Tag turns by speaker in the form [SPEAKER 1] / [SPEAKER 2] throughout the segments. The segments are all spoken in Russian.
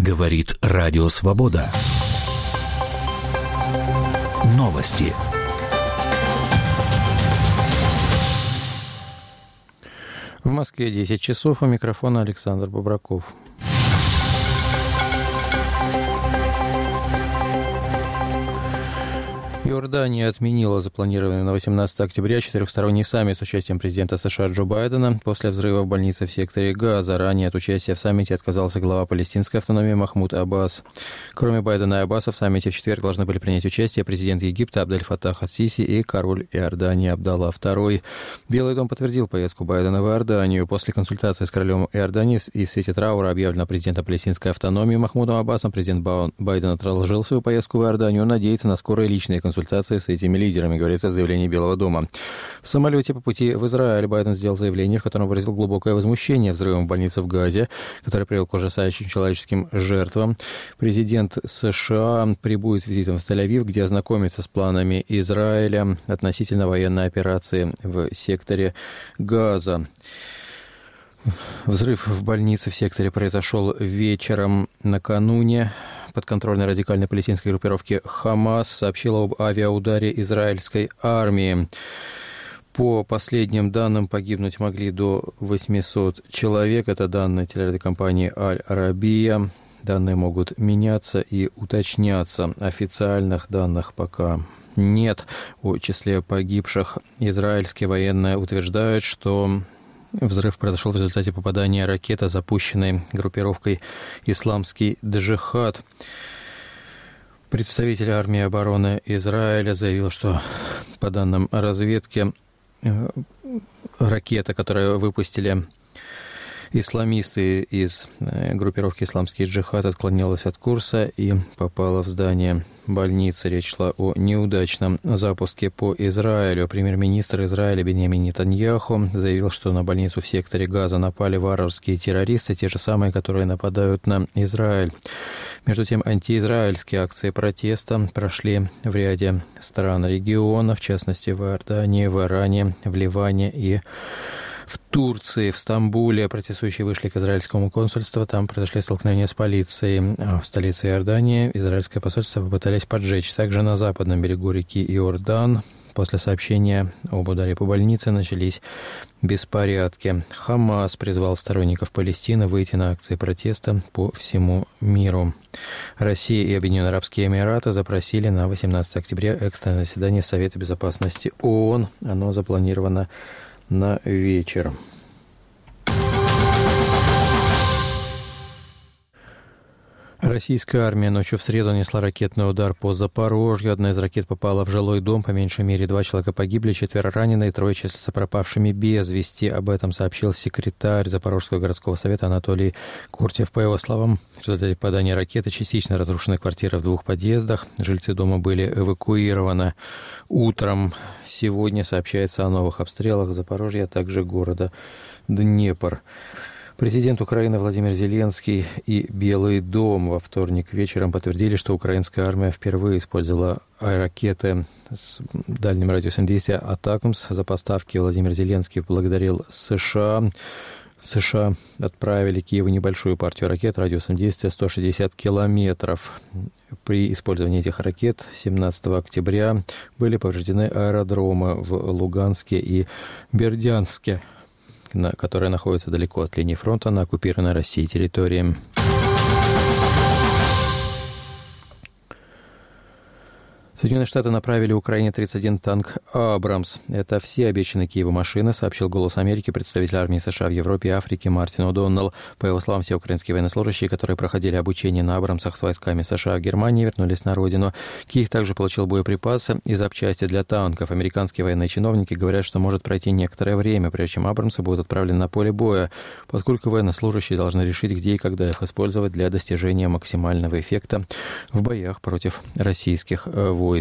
[SPEAKER 1] Говорит Радио Свобода. Новости.
[SPEAKER 2] В Москве 10 часов. У микрофона Александр Бобраков. Иордания отменила запланированный на 18 октября четырехсторонний саммит с участием президента США Джо Байдена после взрыва в больнице в секторе Газа. Ранее от участия в саммите отказался глава палестинской автономии Махмуд Аббас. Кроме Байдена и Аббаса, в саммите в четверг должны были принять участие президент Египта Абдель-Фаттах ас-Сиси и король Иордании Абдалла II. Белый дом подтвердил поездку Байдена в Иорданию. После консультации с королем Иордании и в свете траура, объявленного президентом палестинской автономии Махмудом Аббасом, президент Байден отложил свою поездку в Иорданию. Он надеется на скорые личные консультации с этими лидерами, говорится в заявлении Белого дома. В самолете по пути в Израиль Байден сделал заявление, в котором выразил глубокое возмущение взрывом в больнице в Газе, который привел к ужасающим человеческим жертвам. Президент США прибудет с визитом в Тель-Авив, где ознакомится с планами Израиля относительно военной операции в секторе Газа. Взрыв в больнице в секторе произошел вечером накануне. Подконтрольной радикальной палестинской группировки «Хамас» сообщила об авиаударе израильской армии. По последним данным, погибнуть могли до 800 человек. Это данные телерадиокомпании «Аль-Арабия». Данные могут меняться и уточняться. Официальных данных пока нет. О числе погибших израильские военные утверждают, что взрыв произошел в результате попадания ракеты, запущенной группировкой «Исламский джихад». Представитель армии обороны Израиля заявил, что по данным разведки ракета, которую выпустили исламисты из группировки «Исламский джихад», отклонялась от курса и попала в здание больницы. Речь шла о неудачном запуске по Израилю. Премьер-министр Израиля Биньямин Нетаньяху заявил, что на больницу в секторе Газа напали варварские террористы, те же самые, которые нападают на Израиль. Между тем, антиизраильские акции протеста прошли в ряде стран региона, в частности в Иордании, в Иране, в Ливане и в Турции. В Стамбуле протестующие вышли к израильскому консульству. Там произошли столкновения с полицией. В столице Иордании израильское посольство попытались поджечь. Также на западном берегу реки Иордан после сообщения об ударе по больнице начались беспорядки. Хамас призвал сторонников Палестины выйти на акции протеста по всему миру. Россия и Объединенные Арабские Эмираты запросили на 18 октября экстренное заседание Совета Безопасности ООН. Оно запланировано на вечер. Российская армия ночью в среду нанесла ракетный удар по Запорожью. Одна из ракет попала в жилой дом. По меньшей мере 2 человека погибли, 4 ранены и 3 числятся пропавшими без вести. Об этом сообщил секретарь Запорожского городского совета Анатолий Куртьев. По его словам, в результате попадания ракеты частично разрушены квартиры в 2 подъездах. Жильцы дома были эвакуированы. Утром сегодня сообщается о новых обстрелах Запорожья, а также города Днепр. Президент Украины Владимир Зеленский и Белый дом во вторник вечером подтвердили, что украинская армия впервые использовала ракеты с дальним радиусом действия «Атакамс». За поставки Владимир Зеленский поблагодарил США. США отправили Киеву небольшую партию ракет радиусом действия 160 километров. При использовании этих ракет 17 октября были повреждены аэродромы в Луганске и Бердянске, которые находятся далеко от линии фронта на оккупированной Россией территории. Соединенные Штаты направили Украине 31 танк «Абрамс». Это все обещанные Киеву машины, сообщил «Голос Америки» представитель армии США в Европе и Африке Мартин О'Доннелл. По его словам, все украинские военнослужащие, которые проходили обучение на «Абрамсах» с войсками США в Германии, вернулись на родину. Киев также получил боеприпасы и запчасти для танков. Американские военные чиновники говорят, что может пройти некоторое время, прежде чем «Абрамсы» будут отправлены на поле боя, поскольку военнослужащие должны решить, где и когда их использовать для достижения максимального эффекта в боях против российских войск.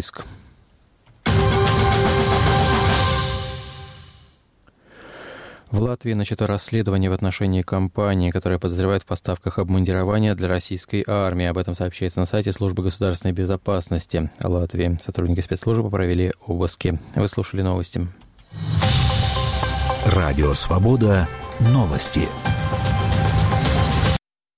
[SPEAKER 2] В Латвии начато расследование в отношении компании, которая подозревает в поставках обмундирования для российской армии. Об этом сообщается на сайте Службы государственной безопасности Латвии. Сотрудники спецслужбы провели обыски. Вы слушали новости.
[SPEAKER 1] Радио «Свобода». Новости.